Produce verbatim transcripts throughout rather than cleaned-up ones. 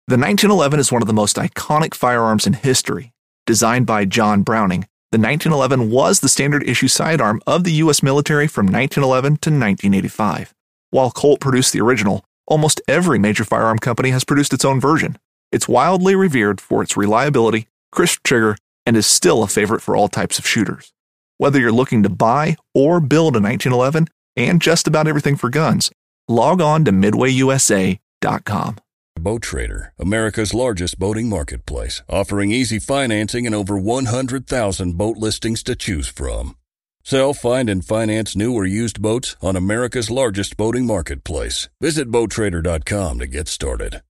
The nineteen eleven is one of the most iconic firearms in history. Designed by John Browning, the nineteen eleven was the standard issue sidearm of the U S military from nineteen eleven to nineteen eighty-five. While Colt produced the original, almost every major firearm company has produced its own version. It's wildly revered for its reliability, crisp trigger, and is still a favorite for all types of shooters. Whether you're looking to buy or build a nineteen eleven and just about everything for guns, log on to midway U S A dot com. Boat Trader, America's largest boating marketplace, offering easy financing and over one hundred thousand boat listings to choose from. Sell, find, and finance new or used boats on America's largest boating marketplace. Visit boat trader dot com to get started.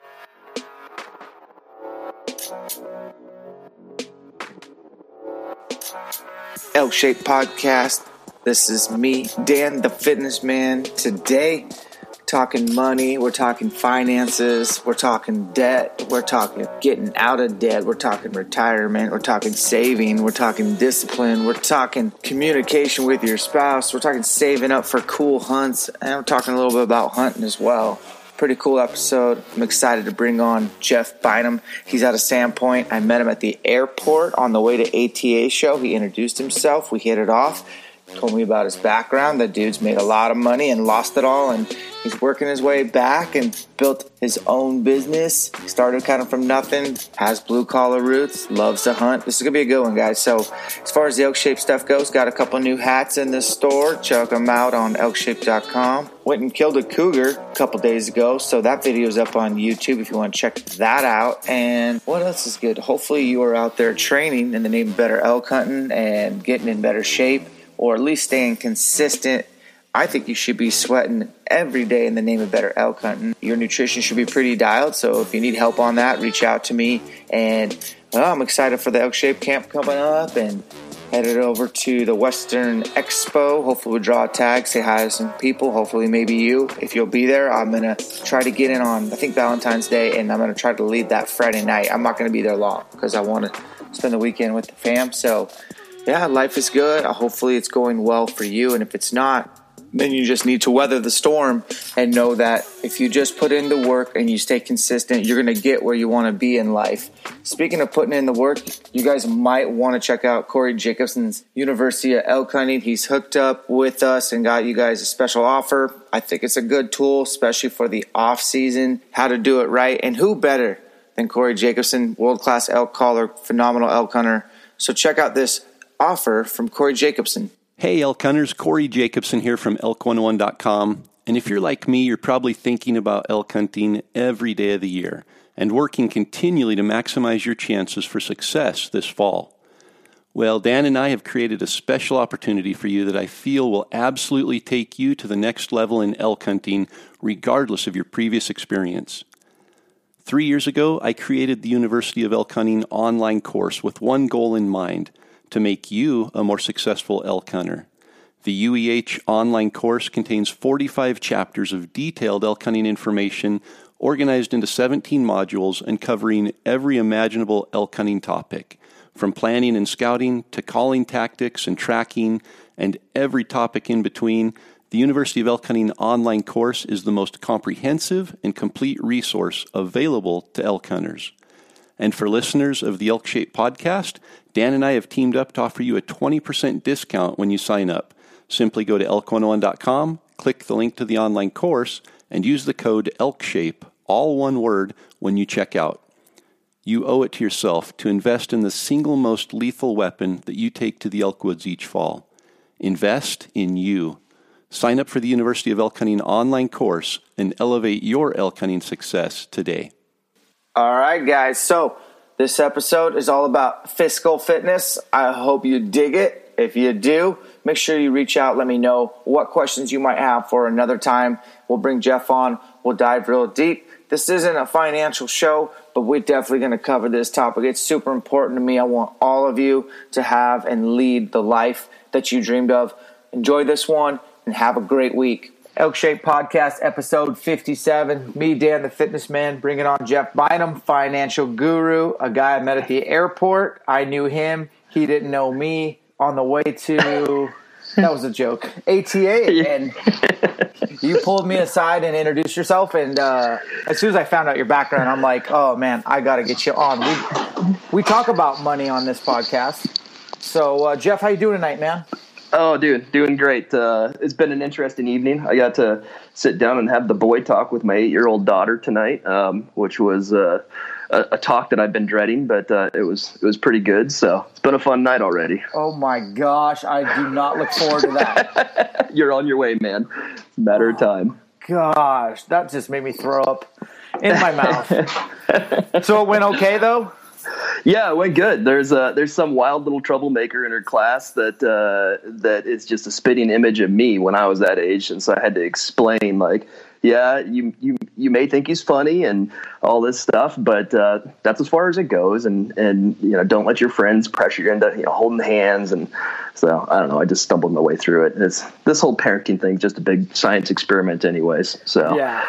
Elk-Shaped Podcast. This is me, Dan the Fitness Man. Today, talking money, we're talking finances, we're talking debt, we're talking getting out of debt, we're talking retirement, we're talking saving, we're talking discipline, we're talking communication with your spouse, we're talking saving up for cool hunts, and I'm talking a little bit about hunting as well. Pretty cool episode. I'm excited to bring on Jeff Bynum. He's out of Sandpoint. I met him at the airport on the way to A T A show. He introduced himself. We hit it off. Told me about his background. The dude's made a lot of money and lost it all, and he's working his way back and built his own business. Started kind of from nothing, has blue-collar roots, loves to hunt. This is going to be a good one, guys. So as far as the Elk-Shaped stuff goes, got a couple new hats in the store. Check them out on elk shaped dot com. Went and killed a cougar a couple days ago, so that video's up on YouTube if you want to check that out. And what else is good? Hopefully you are out there training in the name of better elk hunting and getting in better shape, or at least staying consistent. I think you should be sweating every day in the name of better elk hunting. Your nutrition should be pretty dialed, so if you need help on that, reach out to me. And well, I'm excited for the Elk-Shaped camp coming up, and headed over to the Western Expo. Hopefully we'll draw a tag, say hi to some people. Hopefully maybe you. If you'll be there, I'm going to try to get in on, I think, Valentine's Day, and I'm going to try to lead that Friday night. I'm not going to be there long because I want to spend the weekend with the fam. So yeah, life is good. Hopefully it's going well for you. And if it's not, then you just need to weather the storm and know that if you just put in the work and you stay consistent, you're going to get where you want to be in life. Speaking of putting in the work, you guys might want to check out Corey Jacobson's University of Elk Hunting. He's hooked up with us and got you guys a special offer. I think it's a good tool, especially for the off season, how to do it right. And who better than Corey Jacobson, world-class elk caller, phenomenal elk hunter. So check out this offer from Corey Jacobson. Hey, elk hunters, Corey Jacobson here from elk one oh one dot com. And if you're like me, you're probably thinking about elk hunting every day of the year and working continually to maximize your chances for success this fall. Well, Dan and I have created a special opportunity for you that I feel will absolutely take you to the next level in elk hunting, regardless of your previous experience. Three years ago, I created the University of Elk Hunting online course with one goal in mind: to make you a more successful elk hunter. The U E H online course contains forty-five chapters of detailed elk hunting information organized into seventeen modules and covering every imaginable elk hunting topic, from planning and scouting to calling tactics and tracking and every topic in between. The University of Elk Hunting online course is the most comprehensive and complete resource available to elk hunters. And for listeners of the Elk-Shaped Podcast, Dan and I have teamed up to offer you a twenty percent discount when you sign up. Simply go to elk one oh one dot com, click the link to the online course, and use the code ELKSHAPE, all one word, when you check out. You owe it to yourself to invest in the single most lethal weapon that you take to the elk woods each fall. Invest in you. Sign up for the University of Elk Hunting online course and elevate your elk hunting success today. All right, guys. So this episode is all about fiscal fitness. I hope you dig it. If you do, make sure you reach out. Let me know what questions you might have for another time. We'll bring Jeff on. We'll dive real deep. This isn't a financial show, but we're definitely going to cover this topic. It's super important to me. I want all of you to have and lead the life that you dreamed of. Enjoy this one and have a great week. Elk-Shaped Podcast, episode fifty-seven. Me, Dan, the Fitness Man, bringing on Jeff Bynum, financial guru, a guy I met at the airport. I knew him. He didn't know me. On the way to, that was a joke, A T A. And you pulled me aside and introduced yourself, and uh, as soon as I found out your background, I'm like, oh man, I got to get you on. We we talk about money on this podcast. So, uh, Jeff, how you doing tonight, man? Oh, dude, doing great. Uh, it's been an interesting evening. I got to sit down and have the boy talk with my eight-year-old daughter tonight, um, which was uh, a, a talk that I've been dreading, but uh, it was it was pretty good. So it's been a fun night already. Oh my gosh, I do not look forward to that. You're on your way, man. It's a matter of time. Gosh, that just made me throw up in my mouth. So it went okay, though? Yeah, it went good. There's uh, there's some wild little troublemaker in her class that uh, that is just a spitting image of me when I was that age, and so I had to explain, like, yeah, you you you may think he's funny and all this stuff, but uh, that's as far as it goes, and and you know, don't let your friends pressure you into, you know, holding hands. And so I don't know, I just stumbled my way through it. It's this whole parenting thing is just a big science experiment, anyways. So yeah.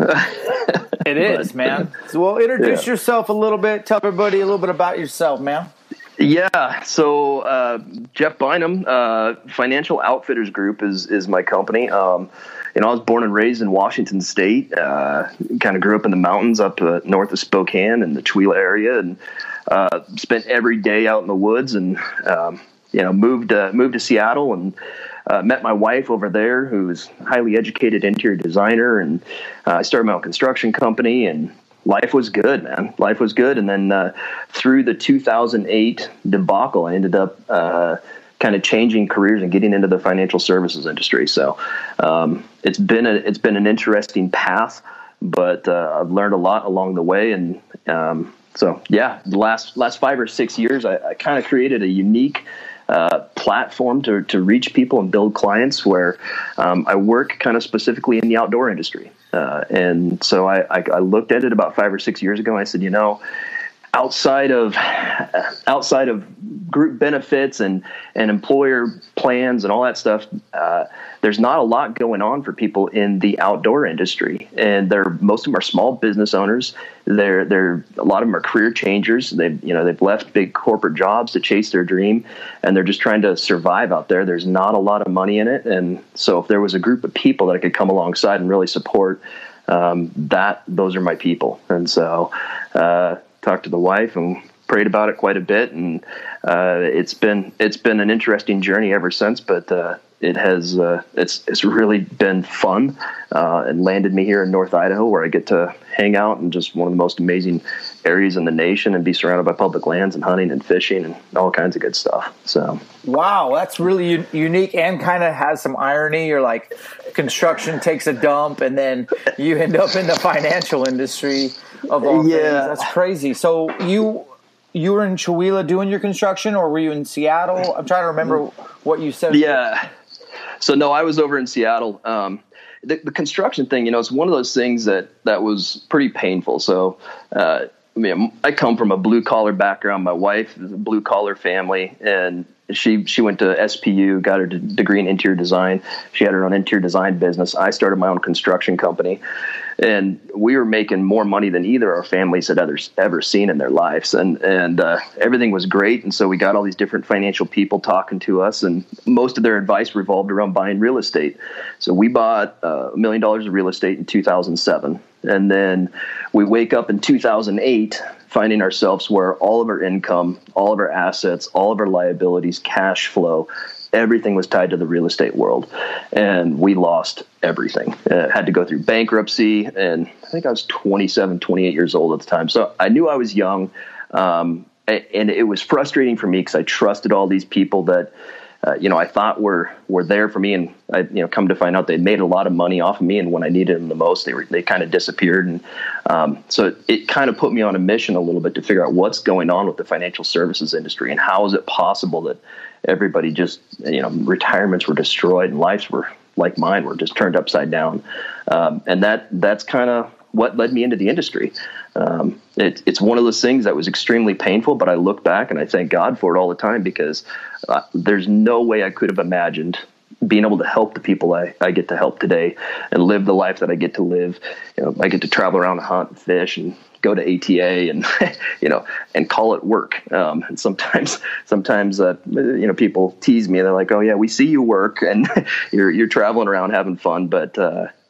It is, but, man. So, well, introduce yeah. yourself a little bit. Tell everybody a little bit about yourself, man. Yeah. So, uh, Jeff Bynum, uh, Financial Outfitters Group is is my company. Um, you know, I was born and raised in Washington State. Uh, kind of grew up in the mountains up uh, north of Spokane in the Tooele area, and uh, spent every day out in the woods. And um, you know, moved uh, moved to Seattle and. Uh, met my wife over there, who's a highly educated interior designer, and uh, I started my own construction company, and life was good, man. Life was good. And then uh, through the two thousand eight debacle, I ended up uh, kind of changing careers and getting into the financial services industry. So um, it's been a, it's been an interesting path, but uh, I've learned a lot along the way. And um, so, yeah, the last last five or six years, I, I kind of created a unique Uh, platform to, to reach people and build clients where um, I work kind of specifically in the outdoor industry. Uh, and so I, I, I looked at it about five or six years ago, and I said, you know, outside of outside of group benefits and, and employer plans and all that stuff, uh, there's not a lot going on for people in the outdoor industry. And they're, most of them are small business owners. They're, they're, a lot of them are career changers. They've, you know, they've left big corporate jobs to chase their dream, and they're just trying to survive out there. There's not a lot of money in it. And so if there was a group of people that I could come alongside and really support, um, that, those are my people. And so, uh, talked to the wife and prayed about it quite a bit, and uh, it's been it's been an interesting journey ever since. But uh, it has uh, it's it's really been fun, uh, and landed me here in North Idaho, where I get to hang out in just one of the most amazing areas in the nation and be surrounded by public lands and hunting and fishing and all kinds of good stuff. So wow, that's really u- unique and kind of has some irony. You're like, construction takes a dump, and then you end up in the financial industry. Of all yeah, things. That's crazy. So you you were in Tooele doing your construction, or were you in Seattle? I'm trying to remember what you said. Yeah. So no, I was over in Seattle. Um, the, the construction thing, you know, it's one of those things that that was pretty painful. So uh, I mean, I come from a blue collar background. My wife is a blue collar family, and she she went to S P U, got her d- degree in interior design. She had her own interior design business. I started my own construction company, and we were making more money than either of our families had ever, ever seen in their lives. And and uh, everything was great. And so we got all these different financial people talking to us, and most of their advice revolved around buying real estate. So we bought uh, a million dollars of real estate in two thousand seven. And then we wake up in two thousand eight finding ourselves where all of our income, all of our assets, all of our liabilities, cash flow, everything was tied to the real estate world. And we lost everything. Uh, had to go through bankruptcy. And I think I was twenty-seven, twenty-eight years old at the time. So I knew I was young. Um, and it was frustrating for me because I trusted all these people that, Uh, you know, I thought were were there for me, and I, you know, come to find out they made a lot of money off of me, and when I needed them the most, they were they kind of disappeared, and um, so it, it kind of put me on a mission a little bit to figure out what's going on with the financial services industry, and how is it possible that everybody just, you know, retirements were destroyed and lives were like mine were just turned upside down, um, and that that's kind of what led me into the industry. Um, it, it's one of those things that was extremely painful, but I look back and I thank God for it all the time, because uh, there's no way I could have imagined being able to help the people I, I get to help today and live the life that I get to live. You know, I get to travel around and hunt and fish and go to A T A and, you know, and call it work. Um, and sometimes, sometimes, uh, you know, people tease me. They're like, oh yeah, we see you work and you're, you're traveling around having fun. But, uh,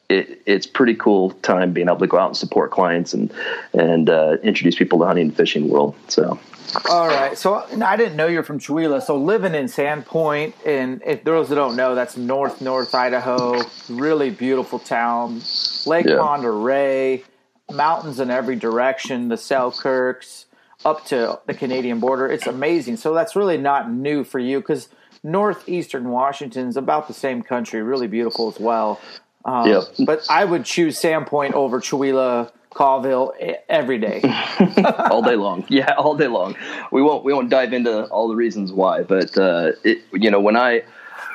it, it's pretty cool time being able to go out and support clients and and uh, introduce people to hunting and fishing world. So. All right. So I didn't know you're from Chewelah. So living in Sandpoint, and if those that don't know, that's north, north Idaho, really beautiful town, Lake Yeah. Pend Oreille, mountains in every direction, the Selkirks, up to the Canadian border. It's amazing. So that's really not new for you because northeastern Washington's about the same country, really beautiful as well. Um, Yep. But I would choose Sandpoint over Chewelah, Colville every day. all day long. Yeah, all day long. We won't we won't dive into all the reasons why, but uh, it, you know, when I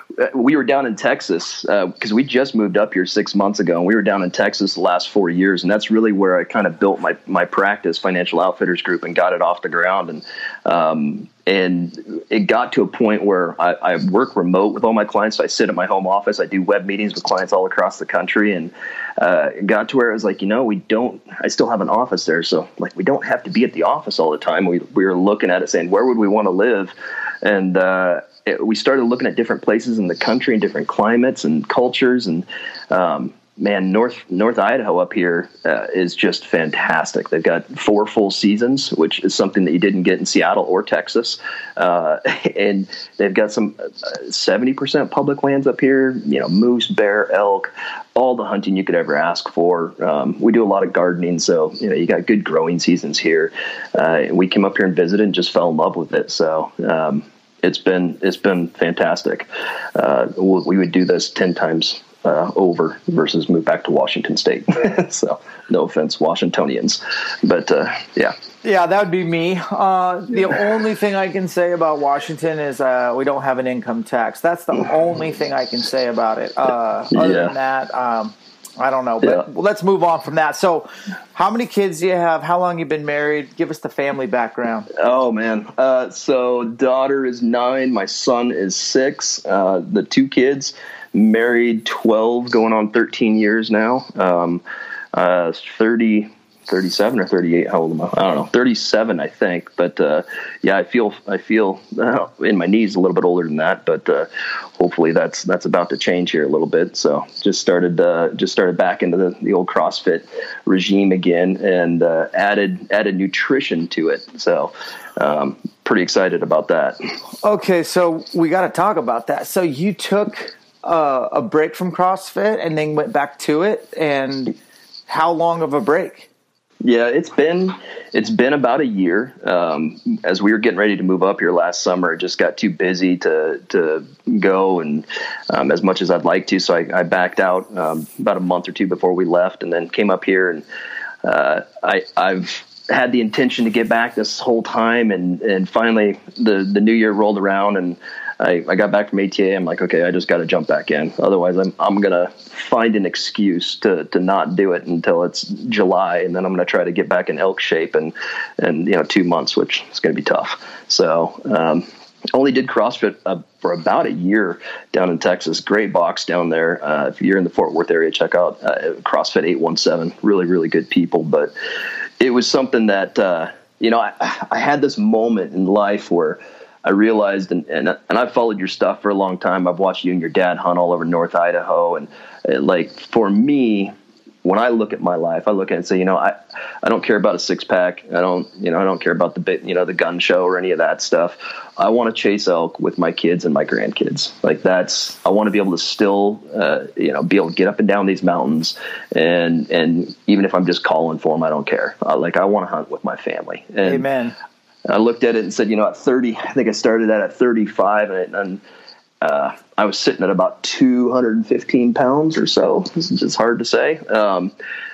we were down in Texas because uh, we just moved up here six months ago, and we were down in Texas the last four years, and that's really where I kind of built my my practice, Financial Outfitters Group, and got it off the ground. And um, and it got to a point where I, I work remote with all my clients. So I sit at my home office. I do web meetings with clients all across the country, and uh, it got to where I was like, you know, we don't. I still have an office there, so like we don't have to be at the office all the time. We we were looking at it, saying, where would we want to live, and uh, it, we started looking at different places in the country and different climates and cultures, and um, man, North North Idaho up here uh, is just fantastic. They've got four full seasons, which is something that you didn't get in Seattle or Texas, uh, and they've got some seventy percent public lands up here. You know, moose, bear, elk, all the hunting you could ever ask for. Um, we do a lot of gardening, so you know you got good growing seasons here. Uh, we came up here and visited and just fell in love with it. So. Um, It's been it's been fantastic. Uh, we would do this ten times uh, over versus move back to Washington State. So no offense, Washingtonians, but uh, yeah. Yeah, that would be me. Uh, the only thing I can say about Washington is uh, we don't have an income tax. That's the only thing I can say about it. Uh, other Yeah. than that, um, I don't know. But Yeah. well, let's move on from that. So how many kids do you have? How long you been married? Give us the family background. Oh, man. Uh, so daughter is nine. My son is six. Uh, the two kids, married twelve, going on thirteen years now. Um, uh, thirty, thirty-seven or thirty-eight. How old am I? I don't know. thirty-seven, I think. But uh, yeah, I feel I feel uh, in my knees a little bit older than that. But uh, hopefully that's that's about to change here a little bit. So just started uh, just started back into the, the old CrossFit regime again, and uh, added added nutrition to it. So um, pretty excited about that. Okay, so we got to talk about that. So you took uh, a break from CrossFit and then went back to it. And how long of a break? Yeah, it's been it's been about a year. Um, as we were getting ready to move up here last summer, it just got too busy to to go, and um, as much as I'd like to, so I, I backed out um, about a month or two before we left, and then came up here. And uh, I, I've had the intention to get back this whole time, and and finally the the new year rolled around, and I, I got back from A T A. I'm like, okay, I just got to jump back in. Otherwise, I'm I'm gonna find an excuse to to not do it until it's July, and then I'm gonna try to get back in elk shape and and you know two months, which is gonna be tough. So um, only did CrossFit uh, for about a year down in Texas. Great box down there. Uh, if you're in the Fort Worth area, check out uh, CrossFit eight one seven. Really, really good people. But it was something that uh, you know I, I had this moment in life where I realized, and, and and I've followed your stuff for a long time. I've watched you and your dad hunt all over North Idaho, and uh, like for me, when I look at my life, I look at it and say, you know, I, I don't care about a six pack. I don't, you know, I don't care about the bit, you know, the gun show or any of that stuff. I want to chase elk with my kids and my grandkids. Like that's, I want to be able to still, uh, you know, be able to get up and down these mountains, and and even if I'm just calling for them, I don't care. Uh, like I want to hunt with my family. And Amen. I looked at it and said, you know, at thirty, I think I started that at thirty-five, and, and uh, I was sitting at about two hundred fifteen pounds or so. It's just hard to say. Um,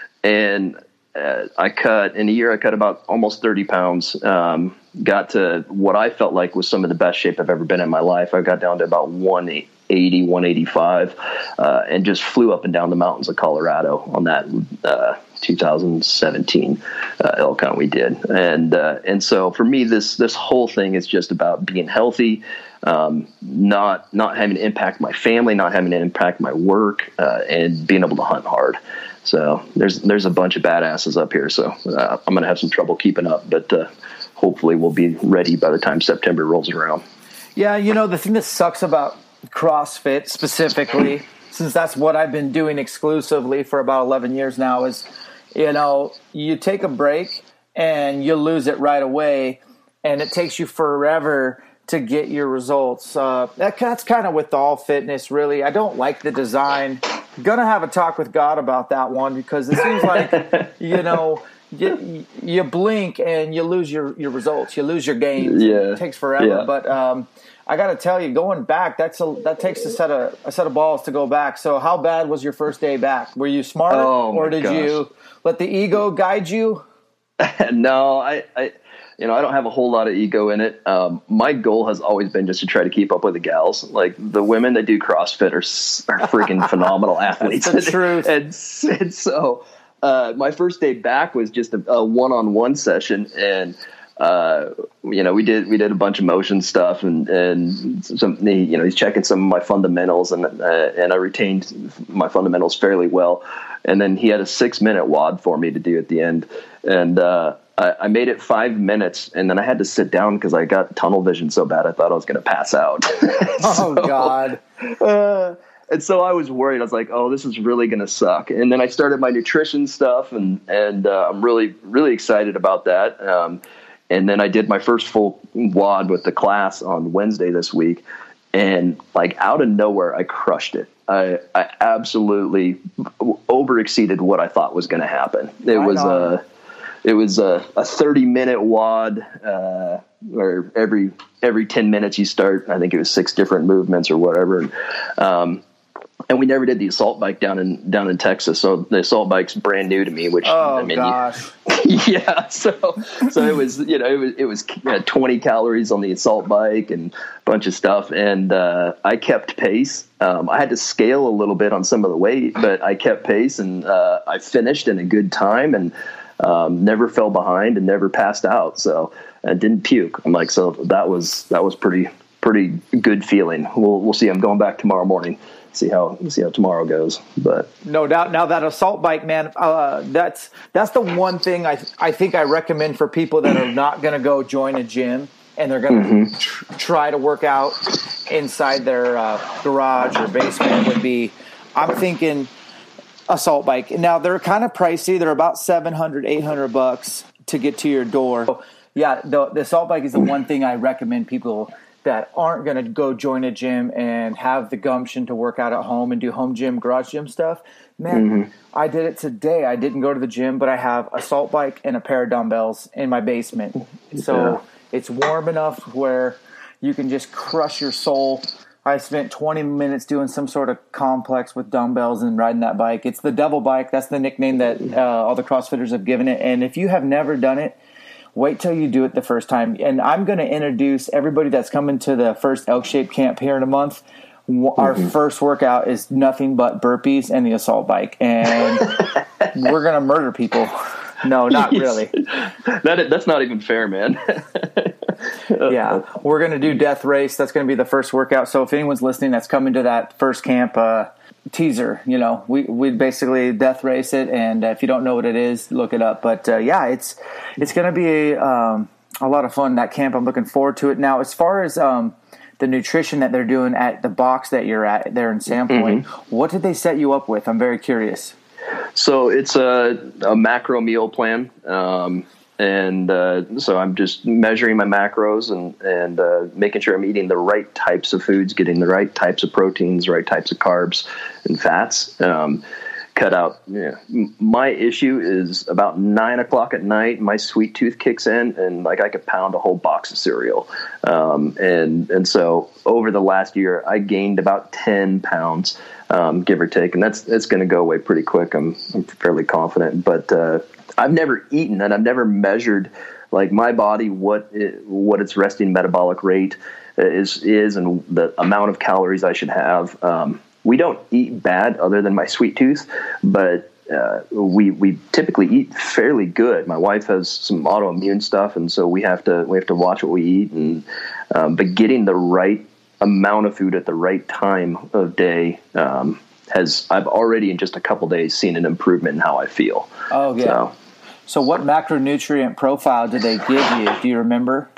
and uh, I cut, in a year, I cut about almost thirty pounds, um, got to what I felt like was some of the best shape I've ever been in my life. I got down to about one eighty, one eighty-five, uh, and just flew up and down the mountains of Colorado on that uh, two thousand seventeen uh, elk hunt we did. And uh, and so for me, this this whole thing is just about being healthy, um, not not having to impact my family, not having to impact my work, uh, and being able to hunt hard. So there's there's a bunch of badasses up here. So uh, I'm going to have some trouble keeping up, but uh, hopefully we'll be ready by the time September rolls around. Yeah, you know, the thing that sucks about CrossFit specifically, since that's what I've been doing exclusively for about eleven years now, is, you know, you take a break and you lose it right away, and it takes you forever to get your results. Uh, that, that's kind of with all fitness, really. I don't like the design. Gonna have a talk with God about that one, because it seems like, you know, you, you blink and you lose your, your results. You lose your gains. Yeah. It takes forever. Yeah. But um, I got to tell you, going back, that's a, that takes a set of a set of balls to go back. So how bad was your first day back? Were you smart, Oh, my or did gosh. you let the ego guide you? No, I, I, you know, I don't have a whole lot of ego in it. Um, my goal has always been just to try to keep up with the gals. Like, the women that do CrossFit are, s- are freaking phenomenal athletes. That's the truth. And, and so, uh, my first day back was just a, a one-on-one session, and uh, you know, we did we did a bunch of motion stuff, and and some, you know, he's checking some of my fundamentals, and uh, and I retained my fundamentals fairly well. And then he had a six-minute W O D for me to do at the end, and uh, I, I made it five minutes, and then I had to sit down because I got tunnel vision so bad I thought I was going to pass out. Oh, So, God. Uh, and so I was worried. I was like, "Oh, this is really going to suck." And then I started my nutrition stuff, and and uh, I'm really really excited about that. Um, and then I did my first full W O D with the class on Wednesday this week, and like out of nowhere, I crushed it. I, I absolutely over exceeded what I thought was going to happen. It Right was on. a, it was a, a thirty minute W O D, uh, where every, every ten minutes you start, I think it was six different movements or whatever. And, um, and we never did the assault bike down in, down in Texas. So the assault bike's brand new to me, which, Oh, I mean, gosh. you, yeah. So, so it was, you know, it was, it was uh, twenty calories on the assault bike and a bunch of stuff. And, uh, I kept pace. Um, I had to scale a little bit on some of the weight, but I kept pace, and, uh, I finished in a good time, and, um, never fell behind and never passed out. So I didn't puke. I'm like, so that was, that was pretty, pretty good feeling. We'll, we'll see. I'm going back tomorrow morning. See how see how tomorrow goes, but No doubt. Now that assault bike, man, uh, that's that's the one thing I I think I recommend for people that are not going to go join a gym and they're going to Mm-hmm. tr- try to work out inside their uh, garage or basement would be, I'm thinking assault bike. Now they're kind of pricey. They're about seven hundred, eight hundred bucks to get to your door. So, yeah, the, the assault bike is the one thing I recommend people that aren't going to go join a gym and have the gumption to work out at home and do home gym, garage gym stuff. Man, Mm-hmm. I did it today. I didn't go to the gym, but I have a assault bike and a pair of dumbbells in my basement. So Yeah. it's warm enough where you can just crush your soul. I spent twenty minutes doing some sort of complex with dumbbells and riding that bike. It's the devil bike. That's the nickname that uh, all the CrossFitters have given it. And if you have never done it, wait till you do it the first time. And I'm going to introduce everybody that's coming to the first Elk-Shaped camp here in a month. Our Mm-hmm. first workout is nothing but burpees and the assault bike. And we're going to murder people. No, not really. that that's not even fair, man. Yeah, we're going to do death race. That's going to be the first workout. So if anyone's listening that's coming to that first camp, uh, teaser, you know, we we basically death race it. And uh, if you don't know what it is, look it up. But uh, yeah, it's it's going to be um, a lot of fun, that camp. I'm looking forward to it. Now, as far as um, the nutrition that they're doing at the box that you're at there in Sandpoint, Mm-hmm. what did they set you up with? I'm very curious. So it's a, a macro meal plan. Um, and uh, so I'm just measuring my macros and, and uh, making sure I'm eating the right types of foods, getting the right types of proteins, right types of carbs and fats. Um, cut out. Yeah. My issue is about nine o'clock at night, my sweet tooth kicks in, and like I could pound a whole box of cereal. Um, and, and so over the last year, I gained about ten pounds, um, give or take. And that's, that's going to go away pretty quick. I'm, I'm fairly confident, but, uh, I've never eaten and I've never measured like my body, what, it, what its resting metabolic rate is, is, and the amount of calories I should have. Um, we don't eat bad other than my sweet tooth, but, uh, we, we typically eat fairly good. My wife has some autoimmune stuff. And so we have to, we have to watch what we eat, and, um, but getting the right amount of food at the right time of day, um, has, I've already in just a couple days seen an improvement in how I feel. Oh, yeah. So, So what macronutrient profile did they give you? Do you remember?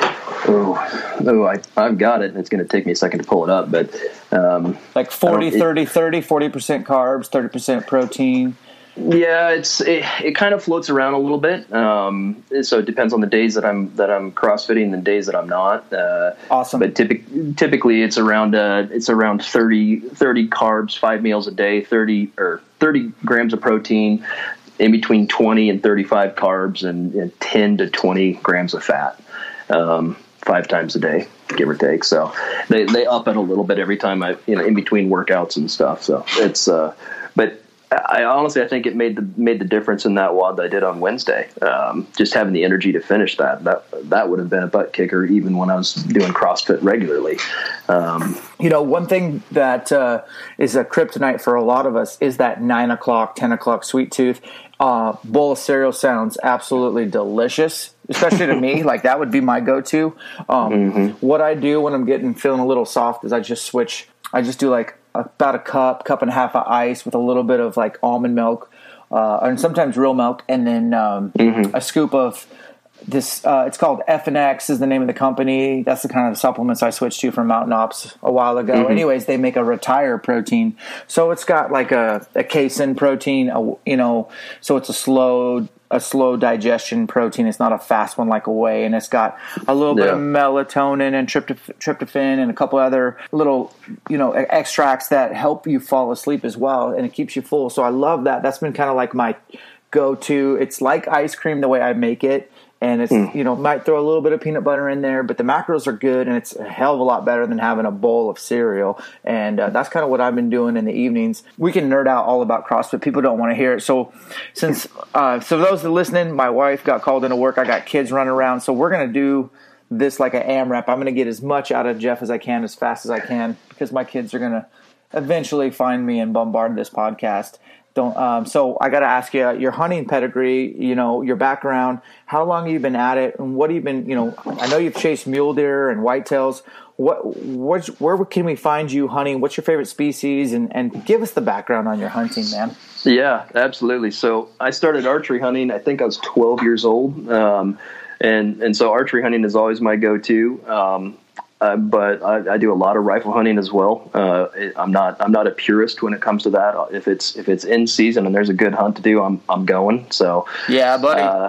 Oh, oh, I, I've got it. It's going to take me a second to pull it up, but um, like forty, thirty, thirty, forty percent carbs, thirty percent protein. Yeah, it's it, it kind of floats around a little bit. Um, so it depends on the days that I'm that I'm CrossFitting and the days that I'm not. Uh, awesome. But typic, typically it's around uh, it's around thirty, thirty carbs, five meals a day, thirty or thirty grams of protein, in between twenty and thirty-five carbs, and, and ten to twenty grams of fat, um, five times a day, give or take. So they they up it a little bit every time I you know in between workouts and stuff. So it's uh, but. I honestly, I think it made the made the difference in that W O D that I did on Wednesday. Um, just having the energy to finish that that that would have been a butt kicker even when I was doing CrossFit regularly. Um, you know, one thing that uh, is a kryptonite for a lot of us is that nine o'clock, ten o'clock sweet tooth. Uh, bowl of cereal sounds absolutely delicious, especially to me. Like that would be my go-to. Um, mm-hmm. What I do when I'm getting feeling a little soft is I just switch. I just do like about a cup, cup and a half of ice with a little bit of like almond milk, uh, and sometimes real milk, and then um, mm-hmm. a scoop of this. Uh, it's called F N X is the name of the company. That's the kind of supplements I switched to from Mountain Ops a while ago. Mm-hmm. Anyways, they make a Retire protein, so it's got like a, a casein protein, a, you know, so it's a slow. a slow digestion protein. It's not a fast one like a whey, and it's got a little yeah. bit of melatonin and tryptoph- tryptophan and a couple other little, you know, extracts that help you fall asleep as well, and it keeps you full. So I love that. That's been kind of like my go-to. It's like ice cream the way I make it, and it's mm. you know, might throw a little bit of peanut butter in there, but the macros are good, and it's a hell of a lot better than having a bowl of cereal. And uh, that's kind of what I've been doing in the evenings. We can nerd out all about CrossFit. People don't want to hear it. So since uh, so those that are listening, my wife got called into work. I got kids running around, so we're gonna do this like an AMRAP. I'm gonna get as much out of Jeff as I can, as fast as I can, because my kids are gonna eventually find me and bombard this podcast. Don't, um, so I got to ask you your hunting pedigree, you know, your background, how long have you been at it, and what have you been, you know, I know you've chased mule deer and whitetails. What, what, where can we find you hunting? What's your favorite species? And, and give us the background on your hunting, man. Yeah, absolutely. So I started archery hunting, I think I was twelve years old. Um, and, and so archery hunting is always my go-to. Um, Uh, but I, I do a lot of rifle hunting as well. Uh, it, I'm not I'm not a purist when it comes to that. If it's if it's in season and there's a good hunt to do, I'm I'm going. So yeah, buddy. Uh,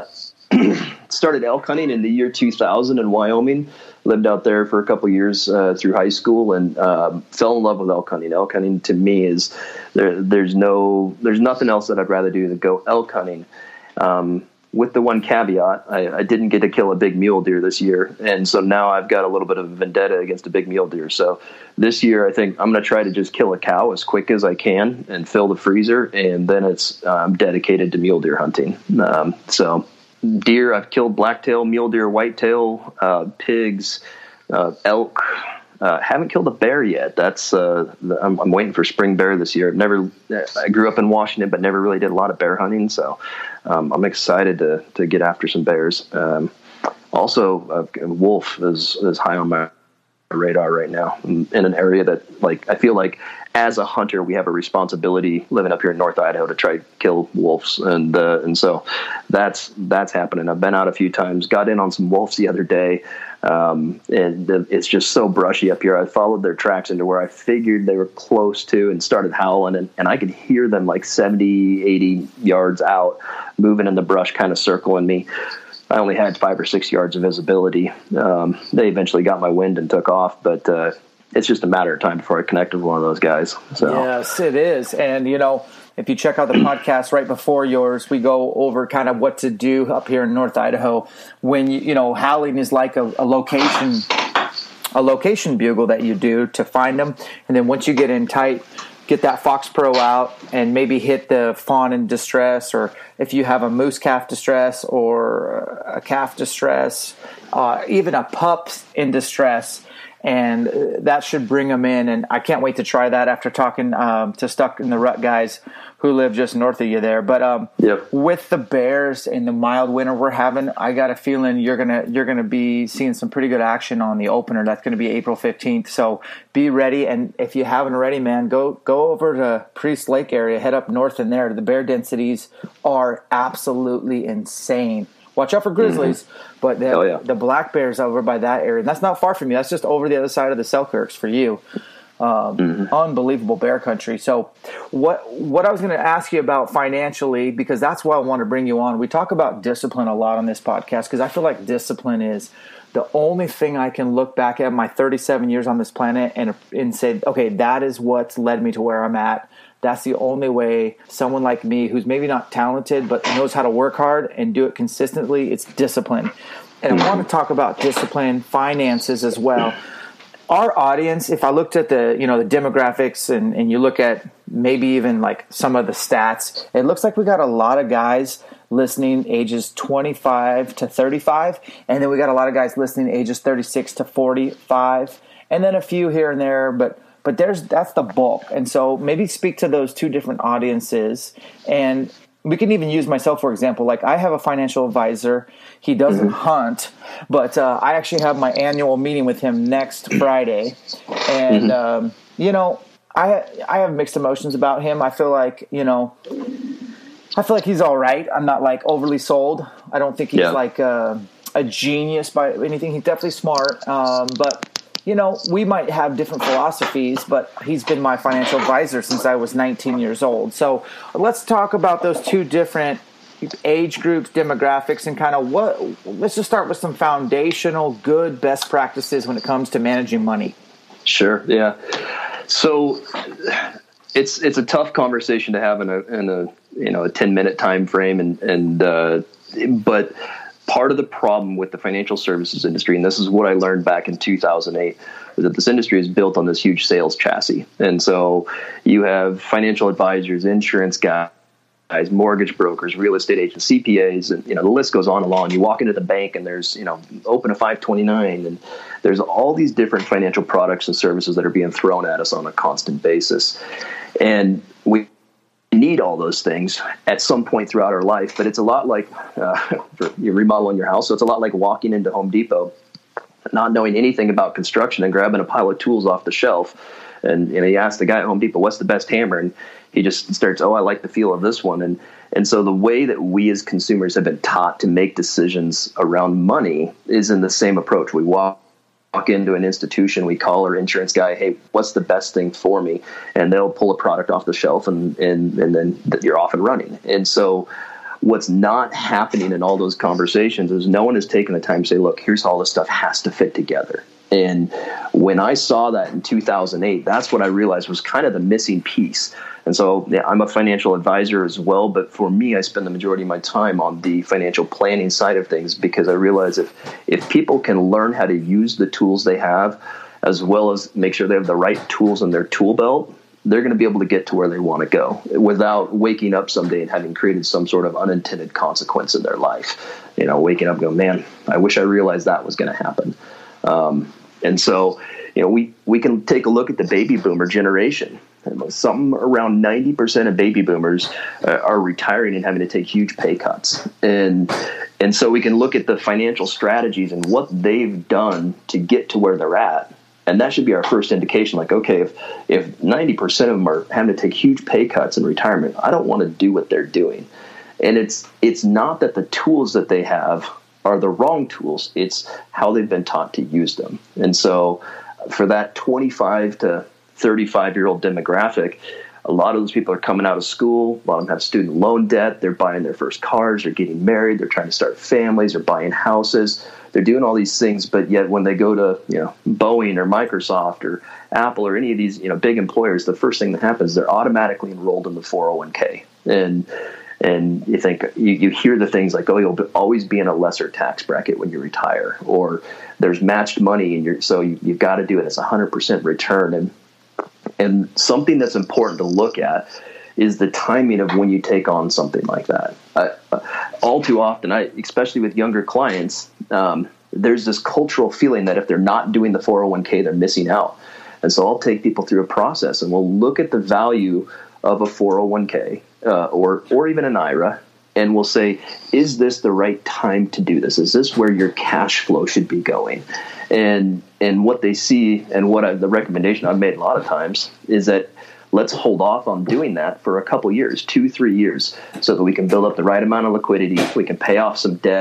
started elk hunting in the year two thousand in Wyoming. Lived out there for a couple of years uh, through high school, and um, fell in love with elk hunting. Elk hunting to me is there. There's no there's nothing else that I'd rather do than go elk hunting. Um, With the one caveat, I, I didn't get to kill a big mule deer this year, and so now I've got a little bit of a vendetta against a big mule deer. So this year, I think I'm going to try to just kill a cow as quick as I can and fill the freezer, and then it's I'm um, dedicated to mule deer hunting. Um, so deer, I've killed blacktail, mule deer, whitetail, uh, pigs, uh, elk. Uh, haven't killed a bear yet. That's uh, the, I'm, I'm waiting for spring bear this year. I've never. I grew up in Washington, but never really did a lot of bear hunting. So um, I'm excited to to get after some bears. Um, also, uh, wolf is is high on my radar right now in, in an area that, like, I feel like as a hunter we have a responsibility living up here in North Idaho to try to kill wolves, and uh, and so that's that's happening. I've been out a few times. Got in on some wolves the other day. Um, and it's just so brushy up here. I followed their tracks into where I figured they were close to and started howling, and, and I could hear them like seventy, eighty yards out, moving in the brush, kind of circling me. I only had five or six yards of visibility. Um, they eventually got my wind and took off, but uh, it's just a matter of time before I connect with one of those guys. So. Yes, it is. And, you know, if you check out the podcast right before yours, we go over kind of what to do up here in North Idaho when, you, you know, howling is like a, a location, a location bugle that you do to find them. And then once you get in tight, get that Fox Pro out and maybe hit the fawn in distress, or if you have a moose calf distress or a calf distress, uh, even a pup in distress. And that should bring them in. And I can't wait to try that after talking um, to Stuck in the Rut guys who live just north of you there. But um, yep. with the bears and the mild winter we're having, I got a feeling you're gonna you're gonna be seeing some pretty good action on the opener. That's going to be April fifteenth. So be ready. And if you haven't already, man, go go over to Priest Lake area, head up north in there. The bear densities are absolutely insane. Watch out for grizzlies. Mm-hmm. But the, oh, yeah. the black bears over by that area, and that's not far from you. That's just over the other side of the Selkirks for you. Um, mm-hmm. Unbelievable bear country. So what what I was going to ask you about financially, because that's why I want to bring you on. We talk about discipline a lot on this podcast because I feel like discipline is the only thing I can look back at my thirty-seven years on this planet and and say, okay, that is what's led me to where I'm at. That's the only way someone like me, who's maybe not talented but knows how to work hard and do it consistently, it's discipline. And I want to talk about discipline, finances as well. Our audience, if I looked at the, you know, the demographics and, and you look at maybe even like some of the stats, it looks like we got a lot of guys listening ages twenty-five to thirty-five. And then we got a lot of guys listening ages thirty-six to forty-five. And then a few here and there, but but there's that's the bulk. And so maybe speak to those two different audiences. And we can even use myself, for example. Like I have a financial advisor. He doesn't mm-hmm. hunt, but uh, I actually have my annual meeting with him next Friday. And, mm-hmm. um, you know, I I have mixed emotions about him. I feel like, you know, I feel like he's all right. I'm not like overly sold. I don't think he's yeah. like uh, a genius by anything. He's definitely smart. Um, but, you know, we might have different philosophies, but he's been my financial advisor since I was nineteen years old. So let's talk about those two different age groups, demographics, and kind of what, let's just start with some foundational good best practices when it comes to managing money. Sure. Yeah. So it's, it's a tough conversation to have in a, in a, you know, a ten minute time frame. And, and, uh, but part of the problem with the financial services industry, and this is what I learned back in two thousand eight, is that this industry is built on this huge sales chassis. And so you have financial advisors, insurance guys, mortgage brokers, real estate agents, C P As, and you know the list goes on and on. You walk into the bank and there's, you know, open a five twenty-nine, and there's all these different financial products and services that are being thrown at us on a constant basis. And we need all those things at some point throughout our life, but it's a lot like uh, for you're remodeling your house. So it's a lot like walking into Home Depot, not knowing anything about construction and grabbing a pile of tools off the shelf. And, you know, you ask the guy at Home Depot, what's the best hammer? And he just starts, oh, I like the feel of this one. And, and so the way that we as consumers have been taught to make decisions around money is in the same approach. We walk walk into an institution, we call our insurance guy, hey, what's the best thing for me? And they'll pull a product off the shelf, and, and, and then you're off and running. And so what's not happening in all those conversations is no one is taking the time to say, look, here's how all this stuff has to fit together. And when I saw that in two thousand eight, that's what I realized was kind of the missing piece. And so yeah, I'm a financial advisor as well, but for me, I spend the majority of my time on the financial planning side of things, because I realize if if people can learn how to use the tools they have, as well as make sure they have the right tools in their tool belt, they're going to be able to get to where they want to go without waking up someday and having created some sort of unintended consequence in their life. You know, waking up and going, man, I wish I realized that was going to happen. Um, and so, you know, we, we can take a look at the baby boomer generation. Something around ninety percent of baby boomers uh, are retiring and having to take huge pay cuts. And, and so we can look at the financial strategies and what they've done to get to where they're at. And that should be our first indication. Like, okay, if, if ninety percent of them are having to take huge pay cuts in retirement, I don't want to do what they're doing. And it's, it's not that the tools that they have are the wrong tools. It's how they've been taught to use them. And so for that twenty-five to thirty-five year old demographic, a lot of those people are coming out of school. A lot of them have student loan debt. They're buying their first cars. They're getting married. They're trying to start families. They're buying houses. They're doing all these things. But yet when they go to, you know, Boeing or Microsoft or Apple or any of these, you know, big employers, the first thing that happens is they're automatically enrolled in the four oh one k. And And you think you, you hear the things like, oh, you'll be, always be in a lesser tax bracket when you retire, or there's matched money, and you're so you, you've got to do it as a hundred percent return. And and something that's important to look at is the timing of when you take on something like that. Uh, all too often, I especially with younger clients, um, there's this cultural feeling that if they're not doing the four oh one k, they're missing out. And so I'll take people through a process, and we'll look at the value of a four oh one k. Uh, or or even an I R A, and we'll say, is this the right time to do this? Is this where your cash flow should be going? And and what they see, and what I, the recommendation I've made a lot of times is that let's hold off on doing that for a couple years, two, three years, so that we can build up the right amount of liquidity, we can pay off some debt,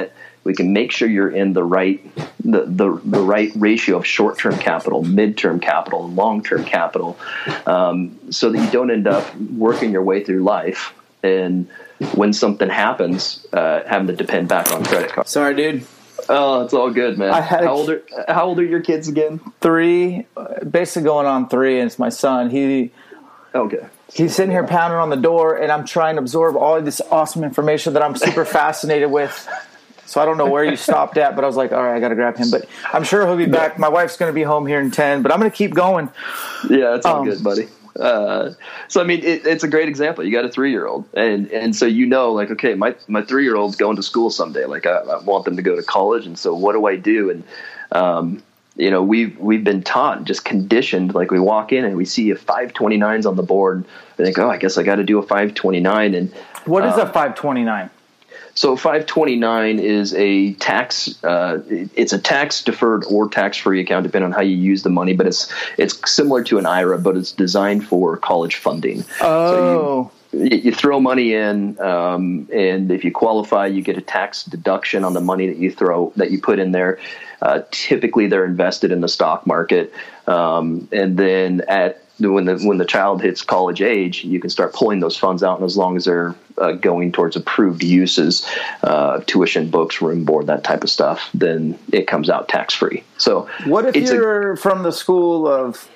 We can make sure you're in the right the the, the right ratio of short-term capital, mid-term capital, and long-term capital, um, so that you don't end up working your way through life and when something happens, uh, having to depend back on credit cards. Sorry, dude. Oh, it's all good, man. I had how old are how old are your kids again? Three, basically going on three, and it's my son. He okay. He's sitting here pounding on the door, and I'm trying to absorb all of this awesome information that I'm super fascinated with. So I don't know where you stopped at, but I was like, all right, I got to grab him. But I'm sure he'll be back. My wife's going to be home here in ten, but I'm going to keep going. Yeah, it's all um, good, buddy. Uh, so, I mean, it, it's a great example. You got a three-year-old, and, and so you know, like, okay, my, my three-year-old's going to school someday. Like, I, I want them to go to college, and so what do I do? And, um, you know, we've, we've been taught, just conditioned, like we walk in and we see a five twenty-nines on the board. I think, oh, I guess I got to do a five twenty-nine. And what is um, a five twenty-nine? So five twenty-nine is a tax. Uh, it's a tax deferred or tax free account, depending on how you use the money. But it's it's similar to an I R A, but it's designed for college funding. Oh. So you, you throw money in, um, and if you qualify, you get a tax deduction on the money that you throw that you put in there. Uh, typically, they're invested in the stock market, um, and then at when the when the child hits college age, you can start pulling those funds out, and as long as they're uh, going towards approved uses, uh, tuition, books, room, board, that type of stuff, then it comes out tax free. So, what if it's you're a, from the school of,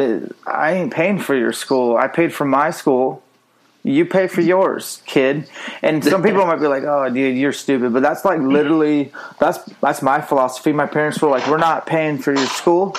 I ain't paying for your school, I paid for my school, you pay for yours, kid? And some people might be like, oh, dude, you're stupid. But that's like literally, that's that's my philosophy. My parents were like, we're not paying for your school.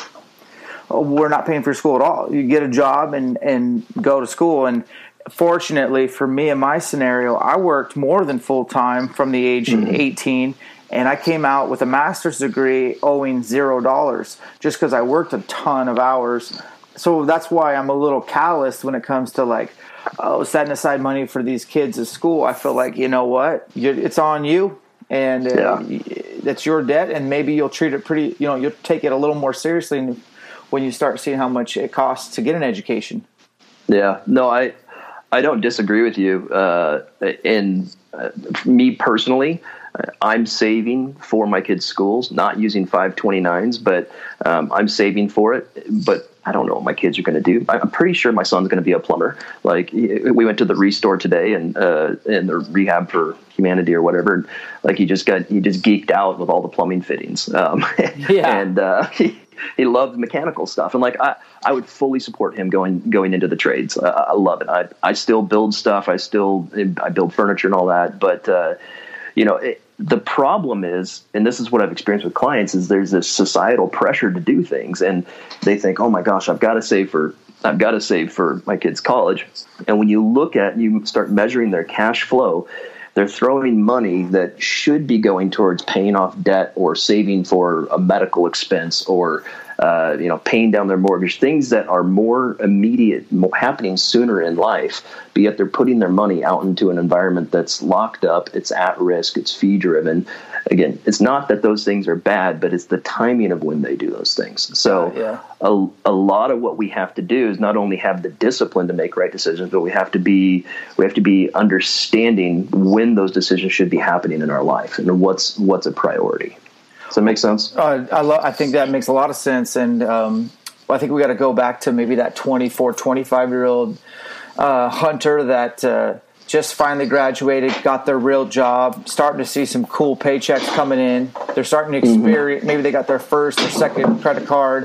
We're not paying for your school at all. You get a job and, and go to school. And fortunately for me in my scenario, I worked more than full time from the age of mm-hmm. eighteen. And I came out with a master's degree owing zero dollars just because I worked a ton of hours. So that's why I'm a little callous when it comes to like, oh, setting aside money for these kids at school. I feel like, you know what, You're, it's on you, and uh, yeah. that's your debt, and maybe you'll treat it pretty, you know, you'll take it a little more seriously when you start seeing how much it costs to get an education. Yeah, no, I I don't disagree with you. Uh, and uh, me personally, I'm saving for my kids' schools, not using five twenty-nines, but um, I'm saving for it. But I don't know what my kids are going to do. I'm pretty sure my son's going to be a plumber. Like, we went to the Restore today and uh, and the Rehab for Humanity or whatever. And, like, he just got he just geeked out with all the plumbing fittings. Um, yeah. And uh, he he loved mechanical stuff. And like I, I would fully support him going going into the trades. I, I love it. I I still build stuff. I still I build furniture and all that. But uh, you know. It, The problem is, and this is what I've experienced with clients, is there's this societal pressure to do things, and they think, "Oh my gosh, I've got to save for, I've got to save for my kids' college." And when you look at, you start measuring their cash flow, they're throwing money that should be going towards paying off debt or saving for a medical expense or, uh, you know, paying down their mortgage, things that are more immediate, more happening sooner in life, but yet they're putting their money out into an environment that's locked up, it's at risk, it's fee driven. Again, it's not that those things are bad, but it's the timing of when they do those things. So uh, yeah. a, a lot of what we have to do is not only have the discipline to make right decisions, but we have to be we have to be understanding when those decisions should be happening in our life and what's what's a priority. Does that make sense? Uh, I, lo- I think that makes a lot of sense. And um, I think we got to go back to maybe that twenty-four, twenty-five-year-old uh, hunter that uh, just finally graduated, got their real job, starting to see some cool paychecks coming in. They're starting to experience, mm-hmm. maybe they got their first or second credit card.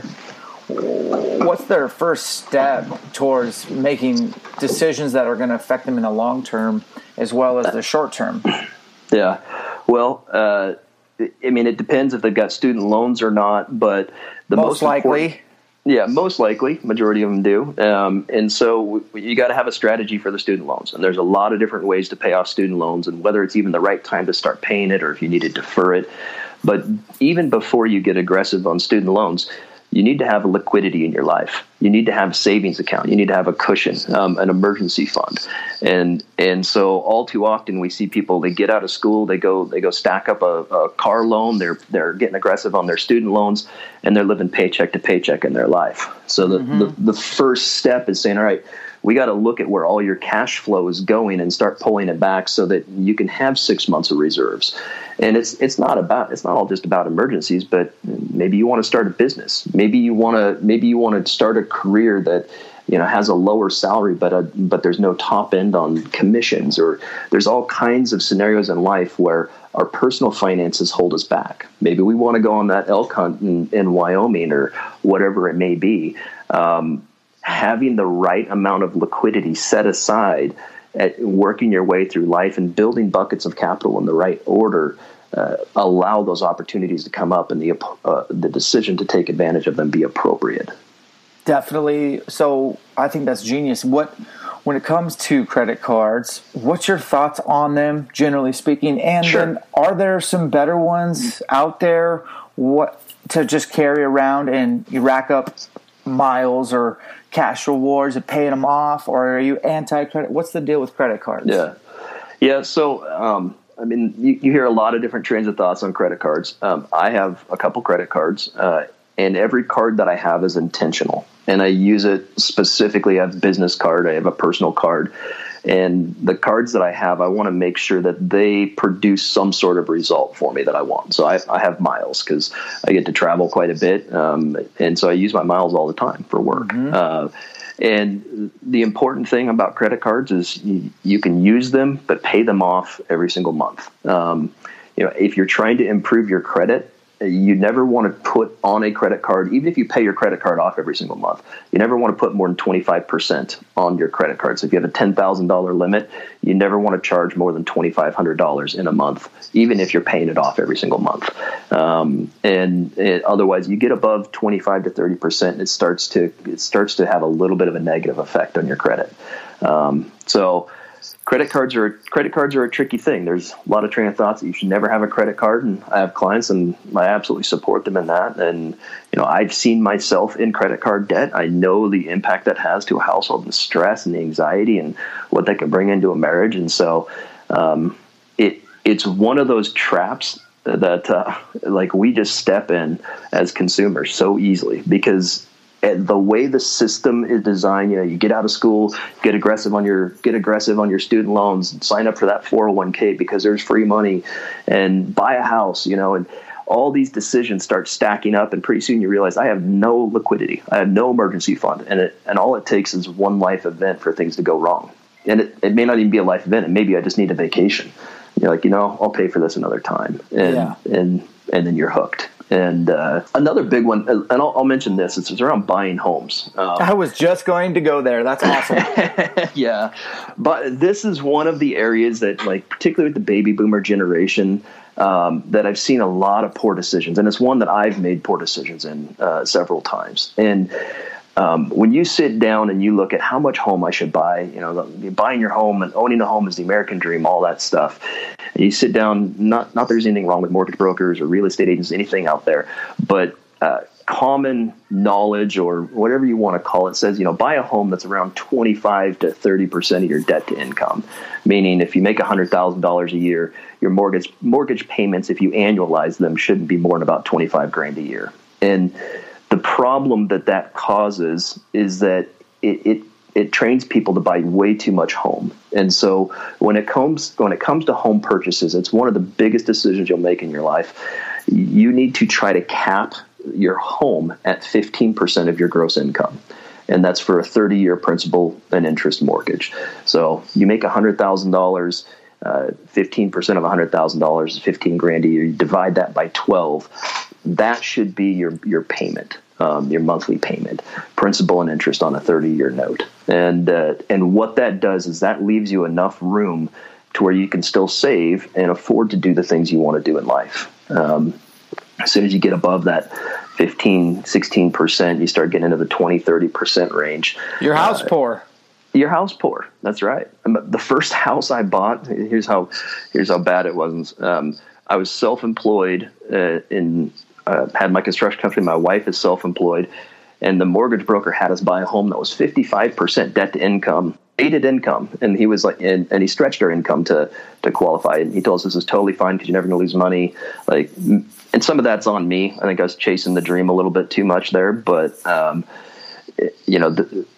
What's their first step towards making decisions that are going to affect them in the long term as well as the short term? Yeah. Well, uh, I mean, it depends if they've got student loans or not, but the most, most likely, yeah, most likely, majority of them do. Um, and so you got to have a strategy for the student loans. And there's a lot of different ways to pay off student loans, and whether it's even the right time to start paying it or if you need to defer it. But even before you get aggressive on student loans, you need to have a liquidity in your life. You need to have a savings account. You need to have a cushion, um, an emergency fund. And and so all too often we see people, they get out of school, they go they go stack up a, a car loan, they're they're getting aggressive on their student loans, and they're living paycheck to paycheck in their life. So the, mm-hmm. the, the first step is saying, all right, we got to look at where all your cash flow is going and start pulling it back so that you can have six months of reserves. And it's it's not about it's not all just about emergencies, but maybe you want to start a business. Maybe you want to maybe you want to start a career that, you know, has a lower salary, but a, but there's no top end on commissions, or there's all kinds of scenarios in life where our personal finances hold us back. Maybe we want to go on that elk hunt in, in Wyoming or whatever it may be. Um, having the right amount of liquidity set aside, at working your way through life and building buckets of capital in the right order, uh, allow those opportunities to come up, and the uh, the decision to take advantage of them be appropriate. Definitely. So I think that's genius. What, when it comes to credit cards, what's your thoughts on them, generally speaking? And Sure. then, are there some better ones out there? What to just carry around and you rack up miles or cash rewards and paying them off, or are you anti-credit? What's the deal with credit cards? Yeah, yeah. So, um, I mean, you, you hear a lot of different trains of thoughts on credit cards. Um, I have a couple credit cards, uh, and every card that I have is intentional. And I use it specifically. I have a business card. I have a personal card. And the cards that I have, I want to make sure that they produce some sort of result for me that I want. So I, I have miles because I get to travel quite a bit. Um, and so I use my miles all the time for work. Mm-hmm. Uh, and the important thing about credit cards is you, you can use them, but pay them off every single month. Um, you know, if you're trying to improve your credit, you never want to put on a credit card, even if you pay your credit card off every single month, you never want to put more than twenty-five percent on your credit card. So if you have a ten thousand dollars limit, you never want to charge more than twenty-five hundred dollars in a month, even if you're paying it off every single month. Um, and it, otherwise, you get above twenty-five to thirty percent, it starts to it starts to have a little bit of a negative effect on your credit. Um, so Credit cards are credit cards are a tricky thing. There's a lot of train of thoughts that you should never have a credit card, and I have clients, and I absolutely support them in that. And you know, I've seen myself in credit card debt. I know the impact that has to a household, and the stress and the anxiety, and what that can bring into a marriage. And so, um, it it's one of those traps that uh, like we just step in as consumers so easily because. And the way the system is designed, you know, you get out of school, get aggressive on your get aggressive on your student loans, sign up for that four oh one k because there's free money, and buy a house, you know, and all these decisions start stacking up, and pretty soon you realize I have no liquidity, I have no emergency fund, and it and all it takes is one life event for things to go wrong, and it, it may not even be a life event, and maybe I just need a vacation. You're like, you know, I'll pay for this another time, and yeah. and and then you're hooked. And uh, another big one, and I'll, I'll mention this, it's, it's around buying homes. Um, I was just going to go there. That's awesome. Yeah. But this is one of the areas that, like, particularly with the baby boomer generation, um, that I've seen a lot of poor decisions. And it's one that I've made poor decisions in uh, several times. And Um, when you sit down and you look at how much home I should buy, you know, buying your home and owning a home is the American dream, all that stuff. And you sit down, not not there's anything wrong with mortgage brokers or real estate agents, anything out there, but uh, common knowledge or whatever you want to call it says, you know, buy a home that's around twenty-five to thirty percent of your debt to income. Meaning if you make one hundred thousand dollars a year, your mortgage mortgage payments, if you annualize them, shouldn't be more than about twenty-five grand a year. And the problem that that causes is that it, it it trains people to buy way too much home. And so when it comes when it comes to home purchases, it's one of the biggest decisions you'll make in your life. You need to try to cap your home at fifteen percent of your gross income. And that's for a thirty-year principal and interest mortgage. So you make one hundred thousand dollars, uh, fifteen percent of one hundred thousand dollars is fifteen grand a year. You divide that by twelve. That should be your your payment, um, your monthly payment, principal and interest on a thirty-year note. And uh, and what that does is that leaves you enough room to where you can still save and afford to do the things you want to do in life. Um, as soon as you get above that fifteen, sixteen percent, you start getting into the twenty, thirty percent range. Your house uh, poor. Your house poor. That's right. The first house I bought, here's how here's how bad it was. Um, I was self-employed uh, in uh, had my construction company. My wife is self-employed, and the mortgage broker had us buy a home that was fifty-five percent debt to income, aided income, and he was like, and, and he stretched our income to to qualify. And he told us this is totally fine because you're never going to lose money. Like, and some of that's on me. I think I was chasing the dream a little bit too much there, but um, it, you know. The,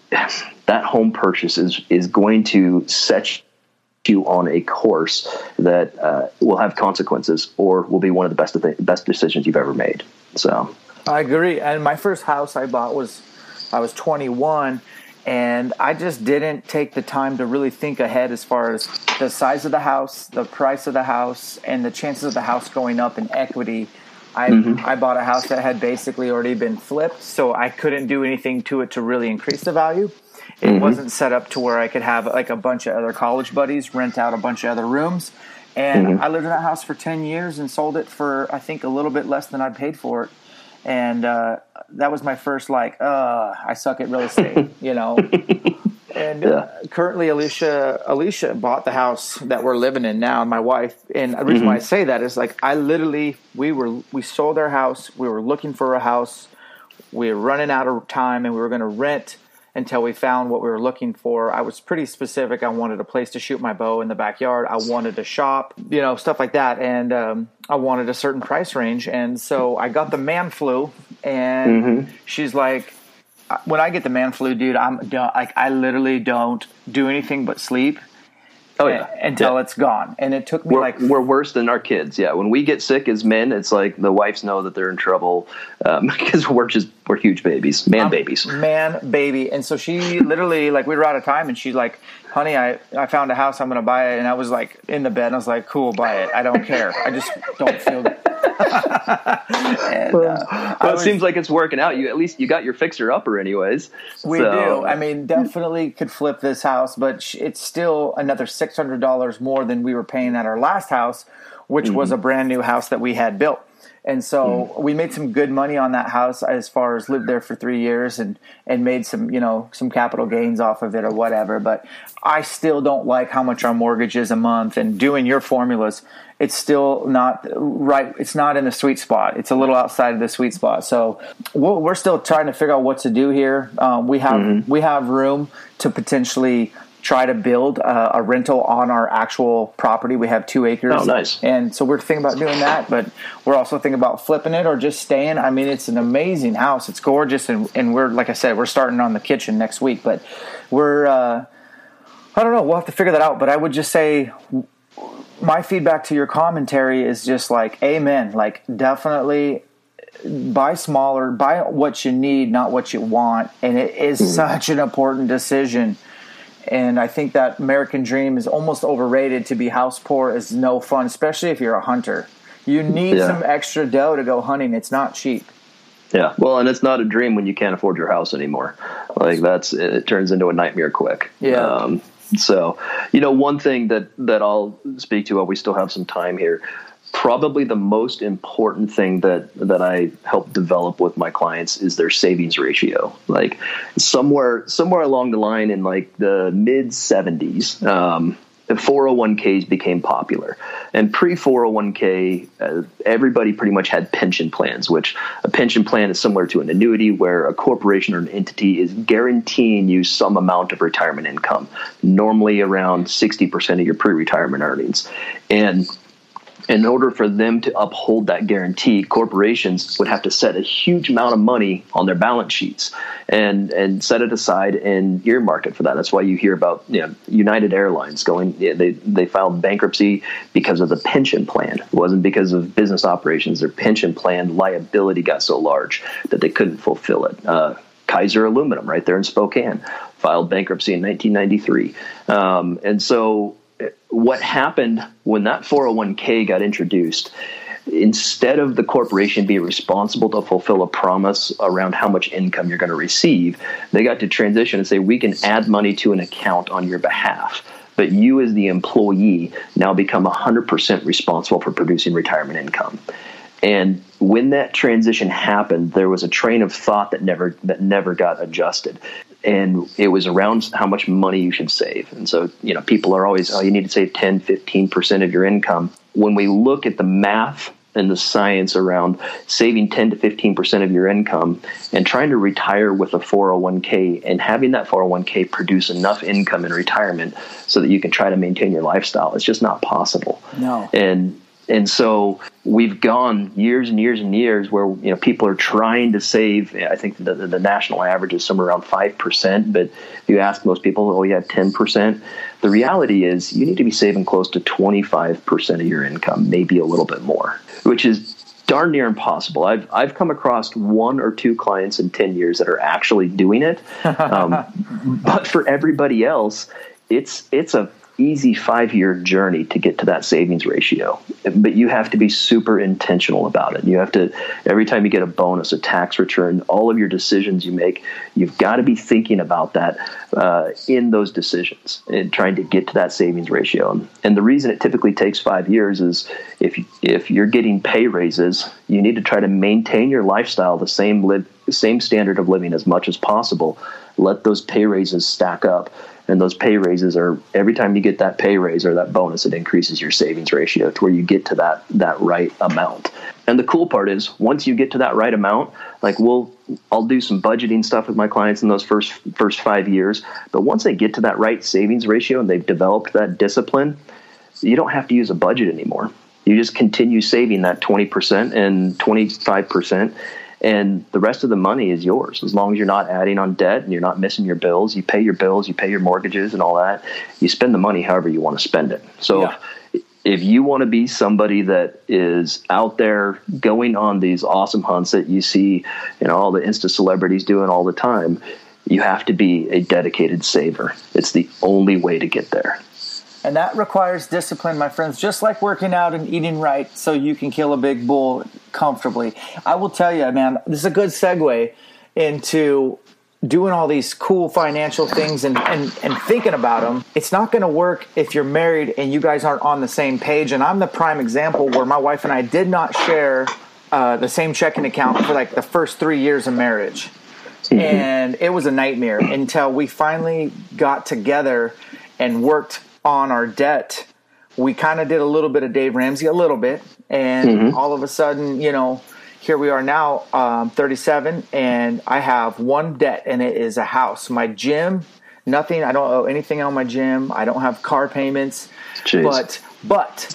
that home purchase is, is going to set you on a course that uh, will have consequences or will be one of the best th- best decisions you've ever made. So I agree. And my first house I bought was, I was twenty-one, and I just didn't take the time to really think ahead as far as the size of the house, the price of the house, and the chances of the house going up in equity. I mm-hmm. I bought a house that had basically already been flipped, so I couldn't do anything to it to really increase the value. It mm-hmm. wasn't set up to where I could have like a bunch of other college buddies rent out a bunch of other rooms. And mm-hmm. I lived in that house for ten years and sold it for, I think, a little bit less than I paid for it. And uh, that was my first, like, uh, I suck at real estate, you know. And yeah. uh, currently, Alicia Alicia bought the house that we're living in now, my wife. And the reason mm-hmm. why I say that is, like, I literally, we were we sold our house. We were looking for a house. We were running out of time, and we were going to rent until we found what we were looking for. I was pretty specific. I wanted a place to shoot my bow in the backyard. I wanted to shop, you know, stuff like that. And um, I wanted a certain price range. And so I got the man flu, and mm-hmm. she's like, when I get the man flu, dude, I'm like, I literally don't do anything but sleep. Oh yeah, until yeah. it's gone. And it took me we're, like we're worse than our kids. Yeah, when we get sick as men, it's like the wives know that they're in trouble um, because we're just we're huge babies, man um, babies, man baby. And so she literally, like, we were out of time, and she's like, "Honey, I I found a house. I'm gonna buy it." And I was like in the bed, and I was like, "Cool, buy it. I don't care. I just don't feel." and, uh, well, it was, seems like it's working out. You at least you got your fixer upper, anyways. We so. do. I mean, definitely could flip this house, but it's still another six hundred dollars more than we were paying at our last house, which mm-hmm. was a brand new house that we had built. And so mm-hmm. we made some good money on that house as far as lived there for three years and, and made some, you know, some capital gains off of it or whatever. But I still don't like how much our mortgage is a month, and doing your formulas, it's still not right. It's not in the sweet spot. It's a little outside of the sweet spot. So we're still trying to figure out what to do here. Um, we have, mm-hmm. we have room to potentially try to build uh, a rental on our actual property. We have two acres. Oh, nice. And so we're thinking about doing that, but we're also thinking about flipping it or just staying. I mean, it's an amazing house. It's gorgeous. And, and we're, like I said, we're starting on the kitchen next week, but we're, uh, I don't know. We'll have to figure that out. But I would just say my feedback to your commentary is just like, amen. Like, definitely buy smaller, buy what you need, not what you want. And it is mm-hmm. such an important decision. And I think that American dream is almost overrated. To be house poor is no fun, especially if you're a hunter. You need yeah. some extra dough to go hunting. It's not cheap. Yeah, well, and it's not a dream when you can't afford your house anymore. Like, that's it turns into a nightmare quick. Yeah. Um, so, you know, one thing that, that I'll speak to while we still have some time here, probably the most important thing that, that I help develop with my clients is their savings ratio. Like somewhere, somewhere along the line in like the mid seventies, um, four oh one k's became popular, and pre four oh one k, uh, everybody pretty much had pension plans, which a pension plan is similar to an annuity where a corporation or an entity is guaranteeing you some amount of retirement income, normally around sixty percent of your pre-retirement earnings. And in order for them to uphold that guarantee, corporations would have to set a huge amount of money on their balance sheets and and set it aside and earmark it for that. That's why you hear about, you know, United Airlines going, yeah, they they filed bankruptcy because of the pension plan. It wasn't because of business operations. Their pension plan liability got so large that they couldn't fulfill it. Uh, Kaiser Aluminum, right there in Spokane, filed bankruptcy in nineteen ninety-three. Um, and so what happened when that four oh one k got introduced, instead of the corporation being responsible to fulfill a promise around how much income you're going to receive, they got to transition and say, we can add money to an account on your behalf, but you as the employee now become one hundred percent responsible for producing retirement income. And when that transition happened, there was a train of thought that never that never got adjusted. And it was around how much money you should save. And so, you know, people are always, oh, you need to save ten, fifteen percent of your income. When we look at the math and the science around saving ten to fifteen percent of your income and trying to retire with a four oh one k and having that four oh one k produce enough income in retirement so that you can try to maintain your lifestyle, it's just not possible. No. And And so we've gone years and years and years where, you know, people are trying to save. I think the, the national average is somewhere around five percent. But if you ask most people, oh, yeah, ten percent. The reality is you need to be saving close to twenty-five percent of your income, maybe a little bit more, which is darn near impossible. I've I've come across one or two clients in ten years that are actually doing it. Um, but for everybody else, it's it's a easy five-year journey to get to that savings ratio. But you have to be super intentional about it. You have to, every time you get a bonus, a tax return, all of your decisions you make, you've got to be thinking about that uh, in those decisions and trying to get to that savings ratio. And, and the reason it typically takes five years is if, if you're getting pay raises, you need to try to maintain your lifestyle, the same live, same standard of living as much as possible. Let those pay raises stack up. And those pay raises are, every time you get that pay raise or that bonus, it increases your savings ratio to where you get to that that right amount. And the cool part is once you get to that right amount, like we'll, I'll do some budgeting stuff with my clients in those first first five years. But once they get to that right savings ratio and they've developed that discipline, you don't have to use a budget anymore. You just continue saving that twenty percent and twenty-five percent. And the rest of the money is yours. As long as you're not adding on debt and you're not missing your bills, you pay your bills, you pay your mortgages and all that. You spend the money however you want to spend it. So yeah. if, if you want to be somebody that is out there going on these awesome hunts that you see, you know, all the Insta celebrities doing all the time, you have to be a dedicated saver. It's the only way to get there. And that requires discipline, my friends, just like working out and eating right so you can kill a big bull comfortably. I will tell you, man, this is a good segue into doing all these cool financial things and, and, and thinking about them. It's not going to work if you're married and you guys aren't on the same page. And I'm the prime example where my wife and I did not share uh, the same checking account for like the first three years of marriage. Mm-hmm. And it was a nightmare until we finally got together and worked on our debt. We kind of did a little bit of Dave Ramsey, a little bit, and mm-hmm. all of a sudden, you know, here we are now, um, thirty-seven, and I have one debt, and it is a house. My gym, nothing. I don't owe anything on my gym. I don't have car payments. Jeez. But, but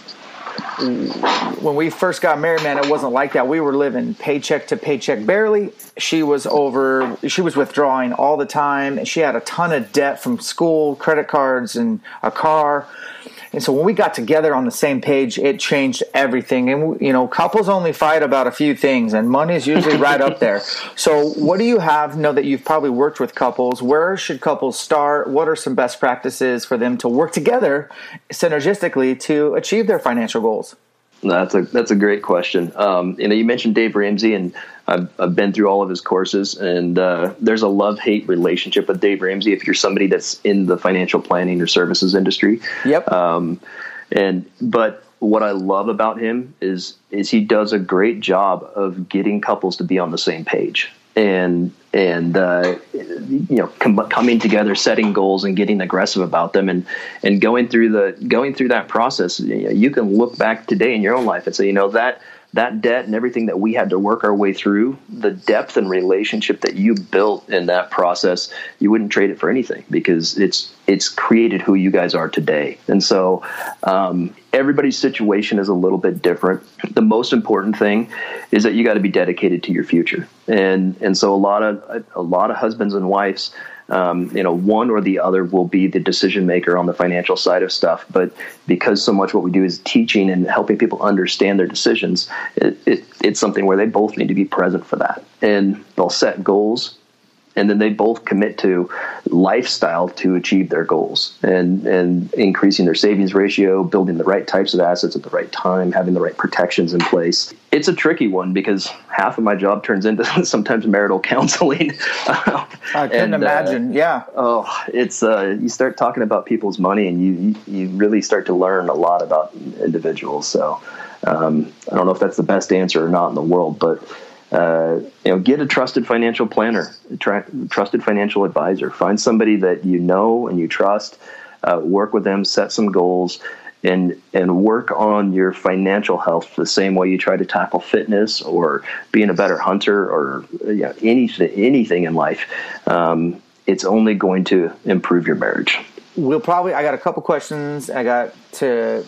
when we first got married, man, it wasn't like that. We were living paycheck to paycheck barely. She was over, she was withdrawing all the time. And she had a ton of debt from school, credit cards, and a car. And so when we got together on the same page, it changed everything. And, you know, couples only fight about a few things, and money is usually right up there. So what do you have? Know that you've probably worked with couples. Where should couples start? What are some best practices for them to work together synergistically to achieve their financial goals? That's a that's a great question. Um, you know, you mentioned Dave Ramsey, and I've, I've been through all of his courses, and uh, there's a love-hate relationship with Dave Ramsey if you're somebody that's in the financial planning or services industry. Yep. Um, and but what I love about him is is he does a great job of getting couples to be on the same page. And and uh, you know, com- coming together, setting goals, and getting aggressive about them, and and going through the going through that process. You know, you can look back today in your own life and say, you know, that that debt and everything that we had to work our way through, the depth and relationship that you built in that process, you wouldn't trade it for anything, because it's it's created who you guys are today. And so um, everybody's situation is a little bit different. The most important thing is that you got to be dedicated to your future. And and so a lot of a lot of husbands and wives, Um, you know, one or the other will be the decision maker on the financial side of stuff. But because so much what we do is teaching and helping people understand their decisions, it, it, it's something where they both need to be present for that. And they'll set goals, and then they both commit to lifestyle to achieve their goals, and, and increasing their savings ratio, building the right types of assets at the right time, having the right protections in place. It's a tricky one because half of my job turns into sometimes marital counseling. I couldn't and, imagine. Uh, yeah. Oh, it's uh, you start talking about people's money, and you you really start to learn a lot about individuals. So um, I don't know if that's the best answer or not in the world, but. Uh, you know, get a trusted financial planner, a tra- trusted financial advisor. Find somebody that you know and you trust. Uh, work with them, set some goals, and and work on your financial health the same way you try to tackle fitness or being a better hunter or you know, anything anything in life. Um, it's only going to improve your marriage. We'll probably. I got a couple questions I got to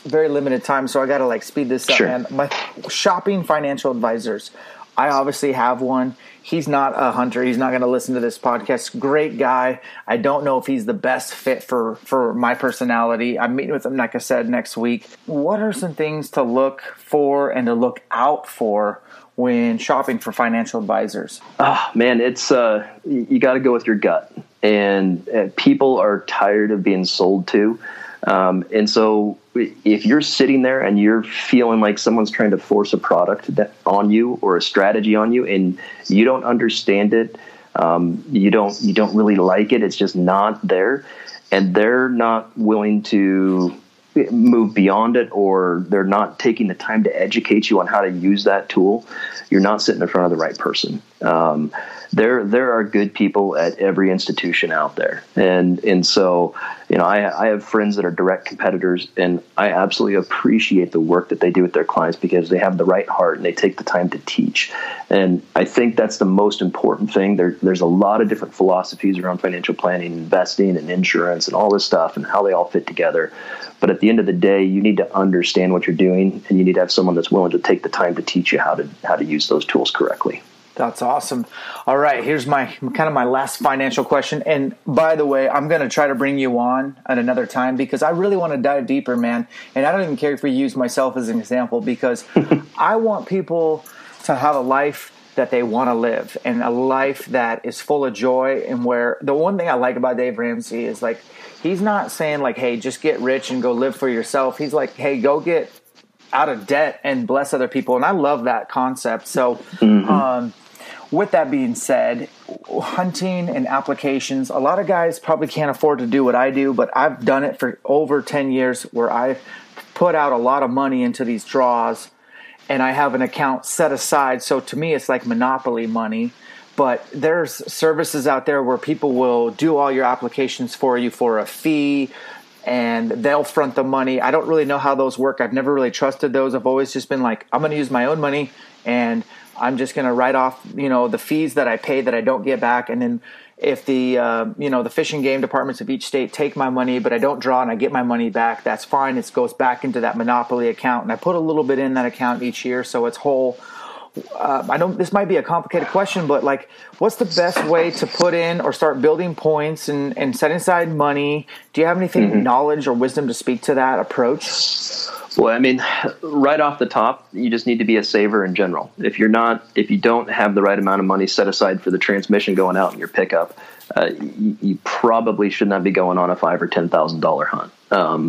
very limited time, so I got to like speed this up, Sure. man. My shopping financial advisors. I obviously have one. He's not a hunter. He's not going to listen to this podcast. Great guy. I don't know if he's the best fit for, for my personality. I'm meeting with him, like I said, next week. What are some things to look for and to look out for when shopping for financial advisors? Oh, man, it's uh, you got to go with your gut. And uh, people are tired of being sold to. Um, and so if you're sitting there and you're feeling like someone's trying to force a product on you or a strategy on you and you don't understand it, um, you don't you don't really like it, it's just not there, and they're not willing to move beyond it, or they're not taking the time to educate you on how to use that tool, you're not sitting in front of the right person. Um, there there are good people at every institution out there. And and so, you know, I, I have friends that are direct competitors, and I absolutely appreciate the work that they do with their clients because they have the right heart and they take the time to teach. And I think that's the most important thing. There, there's a lot of different philosophies around financial planning, investing, and insurance, and all this stuff, and how they all fit together. But at the end of the day, you need to understand what you're doing, and you need to have someone that's willing to take the time to teach you how to how to use those tools correctly. That's awesome. All right, here's my kind of my last financial question. And by the way, I'm going to try to bring you on at another time because I really want to dive deeper, man. And I don't even care if we use myself as an example because I want people to have a life that they want to live and a life that is full of joy. And where the one thing I like about Dave Ramsey is like, he's not saying like, hey, just get rich and go live for yourself. He's like, hey, go get out of debt and bless other people. And I love that concept. So, mm-hmm. um, with that being said, hunting and applications, a lot of guys probably can't afford to do what I do, but I've done it for over ten years where I put out a lot of money into these draws and I have an account set aside. So to me, it's like monopoly money, but there's services out there where people will do all your applications for you for a fee and they'll front the money. I don't really know how those work. I've never really trusted those. I've always just been like, I'm going to use my own money and I'm just going to write off, you know, the fees that I pay that I don't get back. And then if the, uh, you know, the fish and game departments of each state take my money, but I don't draw and I get my money back, that's fine. It goes back into that monopoly account. And I put a little bit in that account each year. So it's whole. Uh, I don't, this might be a complicated question, but like, what's the best way to put in or start building points and, and setting aside money? Do you have anything, mm-hmm. knowledge or wisdom to speak to that approach? Well, I mean, right off the top, you just need to be a saver in general. If you're not, if you don't have the right amount of money set aside for the transmission going out in your pickup, uh, you, you probably should not be going on a five or ten thousand dollar hunt. Um,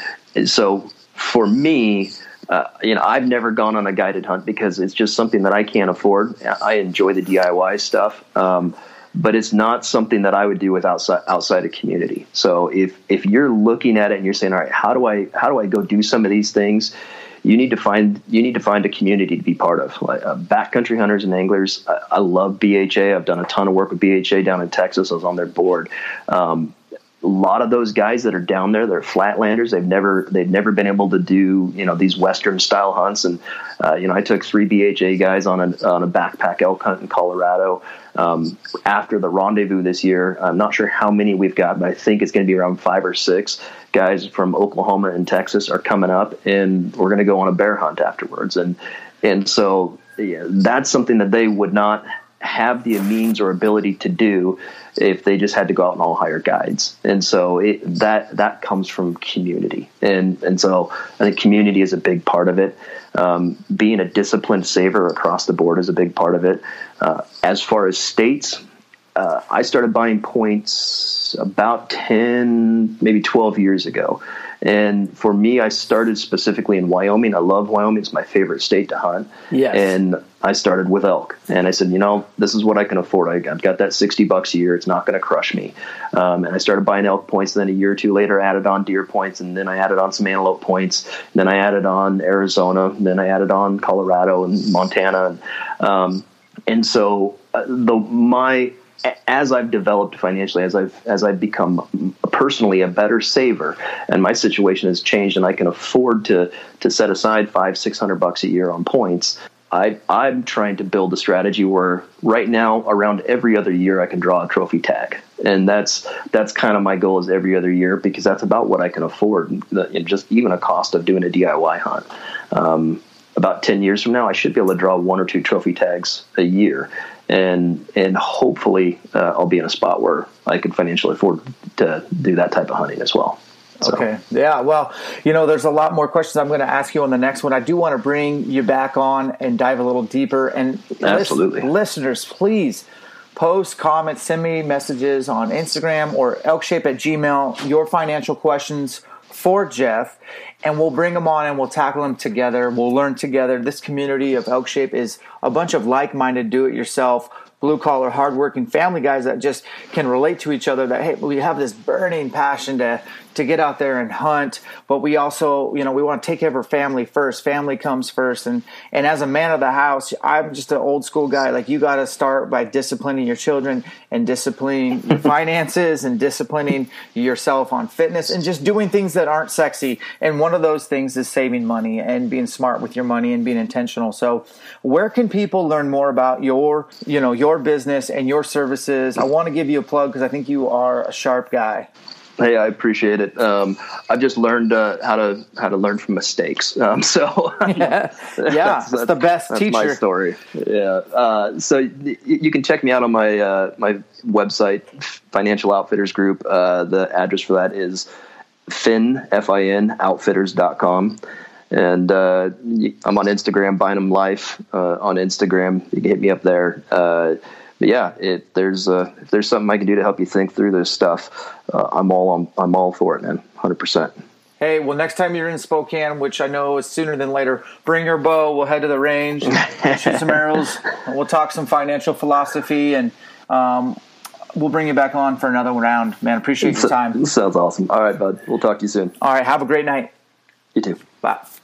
so for me, uh, you know, I've never gone on a guided hunt because it's just something that I can't afford. I enjoy the D I Y stuff. Um, But it's not something that I would do with outside outside a community. So if if you're looking at it and you're saying, all right, how do I how do I go do some of these things? You need to find you need to find a community to be part of. Like uh, backcountry hunters and anglers. I, I love B H A. I've done a ton of work with B H A down in Texas. I was on their board. Um, a lot of those guys that are down there, they're flatlanders. They've never they've never been able to do you know these Western style hunts. And uh, you know, I took three B H A guys on a on a backpack elk hunt in Colorado. Um, after the rendezvous this year, I'm not sure how many we've got, but I think it's going to be around five or six guys from Oklahoma and Texas are coming up, and we're going to go on a bear hunt afterwards. And and so yeah, that's something that they would not have the means or ability to do if they just had to go out and all hire guides. And so it, that that comes from community. And and so I think community is a big part of it. Um, being a disciplined saver across the board is a big part of it. Uh, as far as states, uh, I started buying points about ten, maybe twelve years ago. And for me, I started specifically in Wyoming. I love Wyoming. It's my favorite state to hunt. Yes. And I started with elk. And I said, you know, this is what I can afford. I, I've got that sixty bucks a year. It's not going to crush me. Um, and I started buying elk points. And then a year or two later, I added on deer points. And then I added on some antelope points. And then I added on Arizona. And then I added on Colorado and Montana. And, um, and so uh, the my... as I've developed financially, as I've as I've become personally a better saver, and my situation has changed, and I can afford to to set aside five, six hundred bucks a year on points, I, I'm trying to build a strategy where right now, around every other year, I can draw a trophy tag. And that's that's kind of my goal is every other year, because that's about what I can afford, the, just even a cost of doing a D I Y hunt. Um, about ten years from now, I should be able to draw one or two trophy tags a year. And and hopefully uh, I'll be in a spot where I can financially afford to do that type of hunting as well. So. Okay. Yeah. Well, you know, there's a lot more questions I'm going to ask you on the next one. I do want to bring you back on and dive a little deeper. And absolutely, list, listeners, please post, comment, send me messages on Instagram or elkshape at Gmail, your financial questions for Jeff, and we'll bring them on and we'll tackle them together. We'll learn together. This community of Elkshape is a bunch of like-minded, do-it-yourself, blue-collar, hardworking family guys that just can relate to each other, that, hey, we have this burning passion to to get out there and hunt, but we also, you know, we want to take care of our family first. Family comes first. And, and as a man of the house, I'm just an old school guy. Like, you got to start by disciplining your children and disciplining your finances and disciplining yourself on fitness and just doing things that aren't sexy. And one of those things is saving money and being smart with your money and being intentional. So where can people learn more about your, you know, your business and your services? I want to give you a plug because I think you are a sharp guy. Hey, I appreciate it. Um, I've just learned uh, how to how to learn from mistakes. Um, so yeah, yeah, that's, that's the best that's teacher. My story. Yeah. Uh, so y- you can check me out on my uh, my website, Financial Outfitters Group. Uh, the address for that is fin f i n outfitters dot com. And uh, I'm on Instagram, Bynum Life uh, on Instagram. You can hit me up there. Uh, But yeah, it, there's uh, if there's something I can do to help you think through this stuff, uh, I'm all I'm, I'm all for it, man, one hundred percent. Hey, well, next time you're in Spokane, which I know is sooner than later, bring your bow. We'll head to the range, shoot some arrows, and we'll talk some financial philosophy, and um, we'll bring you back on for another round. Man, appreciate your time. Sounds awesome. All right, bud. We'll talk to you soon. All right, have a great night. You too. Bye.